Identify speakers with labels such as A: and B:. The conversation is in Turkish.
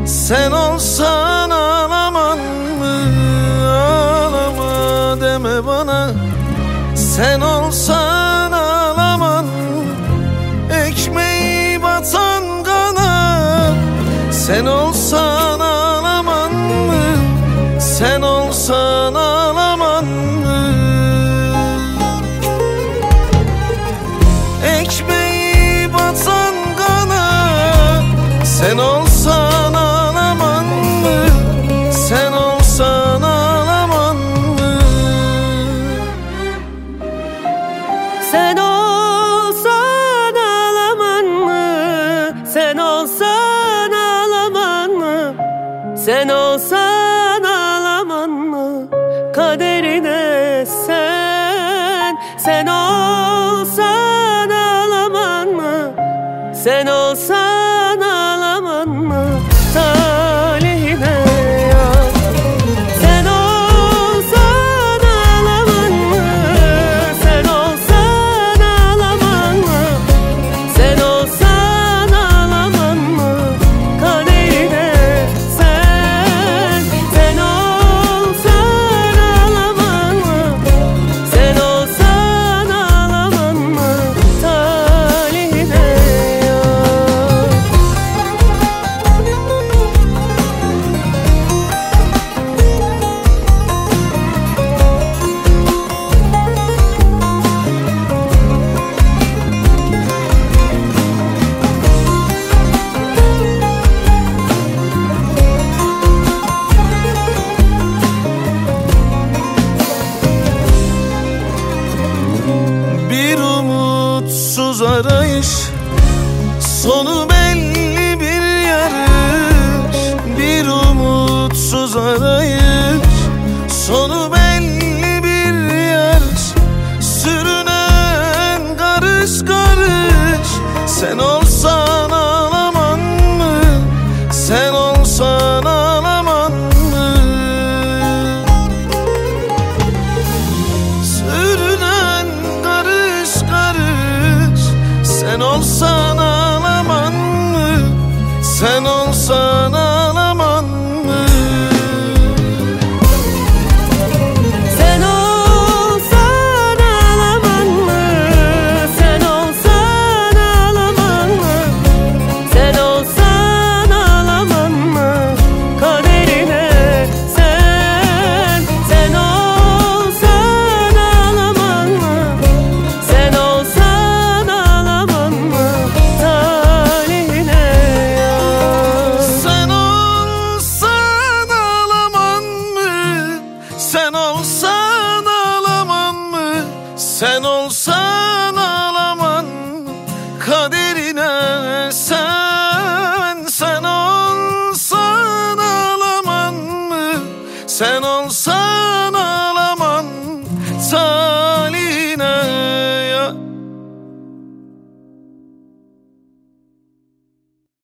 A: Sen olsan ağlaman mı? Ağlama deme bana. Sen olsan ağlaman mı? Ekmeği batan kana. Sen olsan ağlaman mı? Sen olsan ağlaman mı? Ekmeği batan kana. Sen olsan ağlaman mı? Sen olsan ağlaman mı?
B: Sen olsan ağlaman mı? Sen olsan ağlaman mı? Sen olsan ağlaman mı? Kaderine sen olsan ağlaman mı? Sen olsan ağlaman mı? Talihine ya. Sen olsan ağlaman mı? Sen olsan ağlaman mı? Sen olsan ağlaman mı? Kaderine sen olsan ağlaman mı? Sen olsan ağlaman mı? Talihine ya.
A: Bir umutsuz arayış, sonu belli bir yarış. Bir umutsuz arayış, sonu belli bir yarış. Sürünen karış karış. Sen olsan ağlaman mı? Sen olsan ağlaman mı? Sürünen karış karış. Sen olsan ağlaman mı? Sen olsan ağlaman mı?